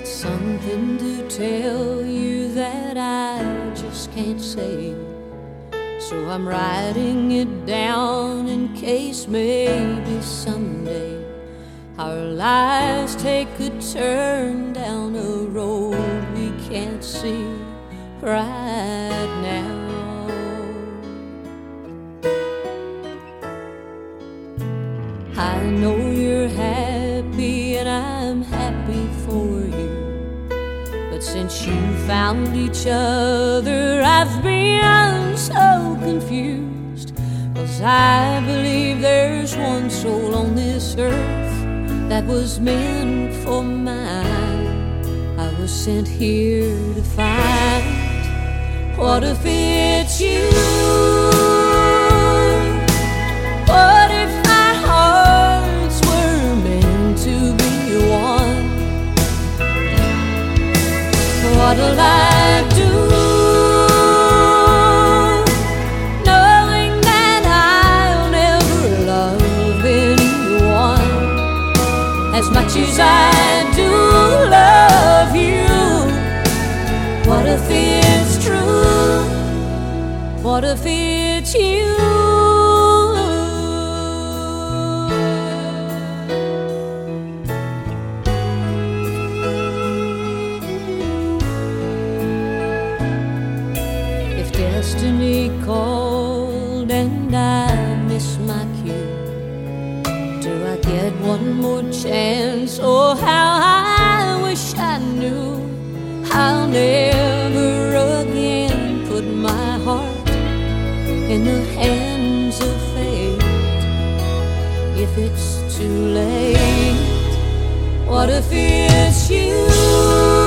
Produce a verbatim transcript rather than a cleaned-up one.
got something to tell you that I just can't say. So I'm writing it down in case maybe someday our lives take a turn down a road we can't see right now. I know you're happy and I'm happy for you, but since you found each other I've been so confused. 'Cause I believe there's one soul on this earth that was meant for mine. I was sent here to find. What if it's you? What if our hearts were meant to be one? What'll I do, knowing that I'll never love anyone as much as I do love you? What if it's true? What if it's you? If destiny called and I miss my cue, do I get one more chance? Oh, how I wish I knew. I'll never again put my heart in the hands of fate. If it's too late, what if it's you?